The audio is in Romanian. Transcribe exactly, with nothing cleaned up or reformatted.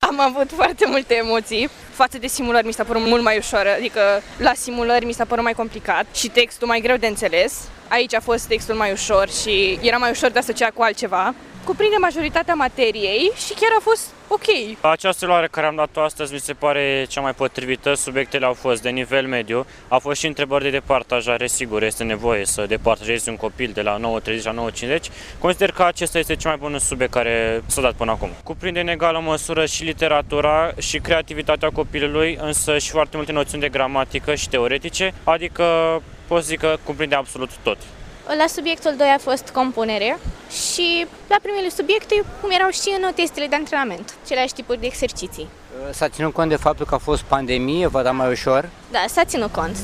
Am avut foarte multe emoții. Față de simulări mi s-a părut mult mai ușor, adică la simulări mi s-a părut mai complicat și textul mai greu de înțeles. Aici a fost textul mai ușor și era mai ușor de asociat cu altceva. Cuprinde majoritatea materiei și chiar a fost ok. Această luare care am dat-o astăzi mi se pare cea mai potrivită. Subiectele au fost de nivel mediu. Au fost și întrebări de departajare, sigur, este nevoie să departajezi un copil de la nouă treizeci la nouă cincizeci. Consider că acesta este cel mai bun subiect care s-a dat până acum. Cuprinde în egală măsură și literatura și creativitatea copilului, însă și foarte multe noțiuni de gramatică și teoretice, adică pot zic că cuprinde absolut tot. La subiectul doi a fost compunere și la primele subiecte, cum erau și în testele de antrenament, aceleași tipuri de exerciții. S-a ținut cont de faptul că a fost pandemie, vă da mai ușor? Da, s-a ținut cont.